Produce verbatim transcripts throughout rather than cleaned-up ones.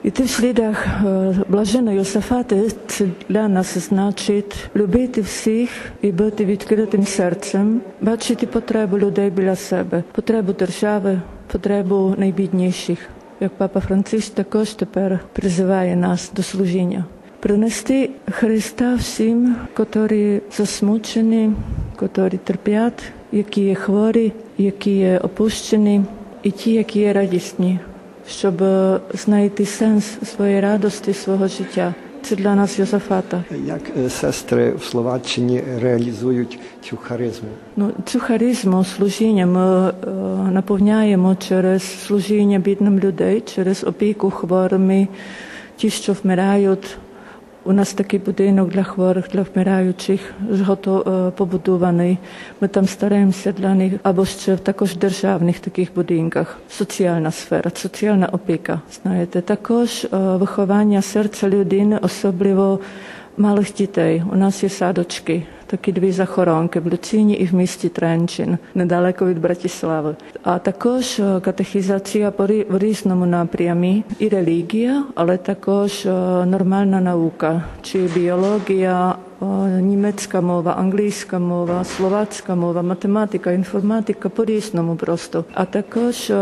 І ти в слідах блаженої Йосафати це для нас значить любити всіх і бути відкритим серцем, бачити потребу людей біля себе, потребу держави, потребу найбідніших. Як Папа Франциск також тепер призиває нас до служіння. Принести Христа всім, котрі засмучені, котрі терпять, які є хворі, які є опущені, і ті, які є радісні, щоб знайти сенс своєї радості, свого життя. Це для нас Йосафата. Як сестри в Словаччині реалізують цю харизму? Ну, цю харизму служіння ми е, наповняємо через служіння бідним людей, через опіку хворими, ті, що вмирають. У нас такий будинок для хворих, для вмираючих побудований. Ми там стараємося для них, або ще також в державних таких будинках. Соціальна сфера, соціальна опіка, знаєте. Також виховання серця людини, особливо малих дітей. У нас є садочки, такі дві захоронки в Люцині і в місті Тренчин, недалеко від Братислави. А також катехізація в різному напрямі. І релігія, але також нормальна наука, чи біологія, німецька мова, англійська мова, словацька мова, математика, інформатика, по-різному просто. А також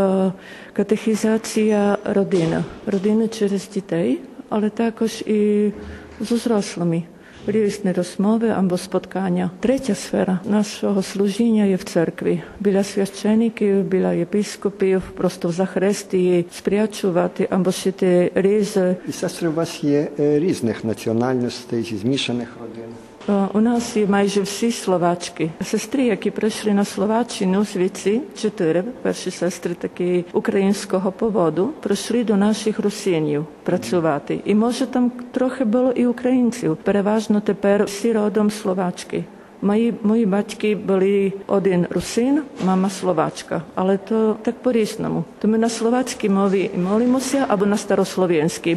катехізація родини. Родини через дітей, але також і з зрослими. Різні розмови або споткання. Третя сфера нашого служіння є в церкві. Біля священиків, біля єпископів, просто в захрестії спрячувати або шити різи. І сестри, у вас є різних національностей, зі змішаних родин? У нас є майже всі словачки. Сестри, які прийшли на Словаччину, звідси, чотири перші сестри такі українського поводу, прийшли до наших русинів працювати. І може там трохи було і українців. Переважно тепер всі родом словачки. Мої, мої батьки були один русин, мама словачка, але то так по-різному. То ми на словацькій мові молимося або на старослов'янській.